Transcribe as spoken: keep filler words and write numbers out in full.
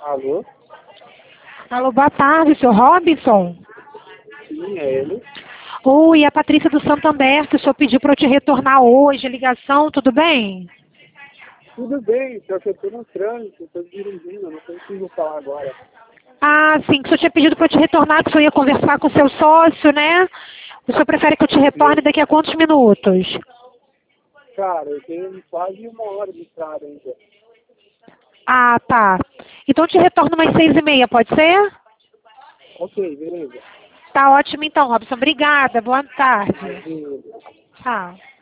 Alô? Alô, boa tarde, senhor Robson. Sim, é ele. Oi, a Patrícia do Santander, que o senhor pediu para eu te retornar hoje a ligação, tudo bem? Tudo bem, só que eu estou no trânsito, estou dirigindo, eu não consigo falar agora. Ah, sim, que o senhor tinha pedido para eu te retornar, que o senhor ia conversar com o seu sócio, né? O senhor prefere que eu te retorne daqui a quantos minutos? Cara, eu tenho quase uma hora de estrada ainda. Ah, tá. Então eu te retorno umas seis e meia, pode ser? Ok, beleza. Tá ótimo então, Robson. Obrigada, boa tarde. Imagina. Tchau.